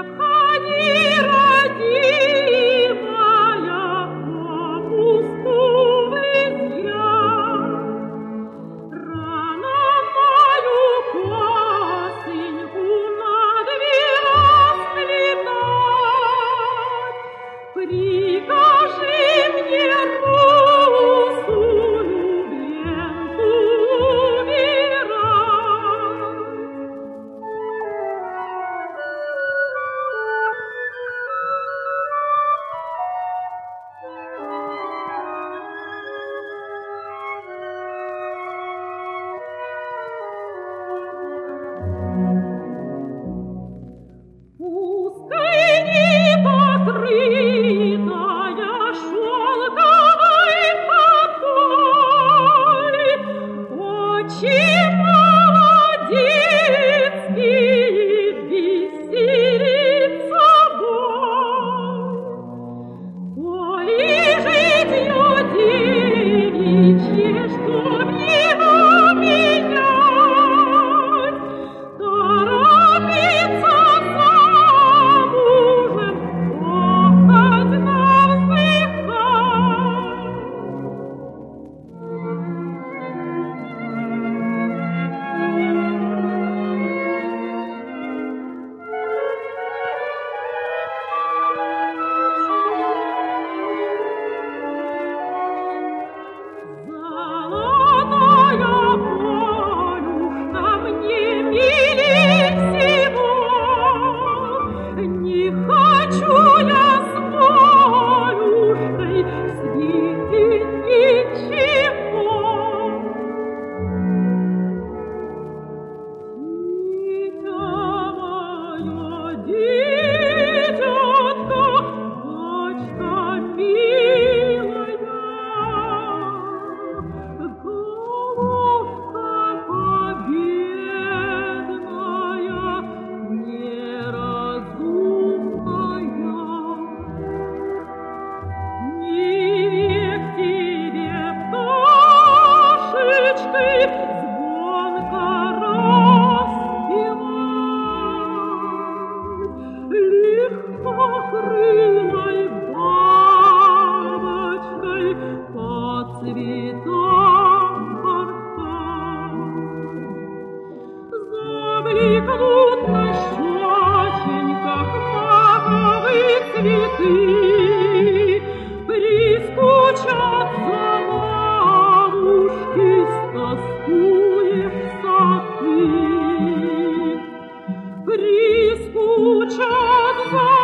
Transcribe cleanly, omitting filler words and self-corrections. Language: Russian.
Ходи, родимая, попусту везья. Рано мою косыньку на две расплетать. Прикажи мне русую ленту убирать. Пускай не покрытая шелковой покой, очи молодецкие веселит собой. Коли житье девичье, чтоб его менять, торопится замужем, охоть навздыхать. Золотая полюшка мне милей всего, не хочу я с полюшкой свидеть ничего. Дитя мое, дитятка, дочка милая, головка победная, неразумная. Не век тебе, пташечкой, звонко распевать, легкокрылой бабочкой по цветам порхать. Забликнут на щеченьках маковые цветы, прискучатся лавушки, стоскуешься ты. Прискучат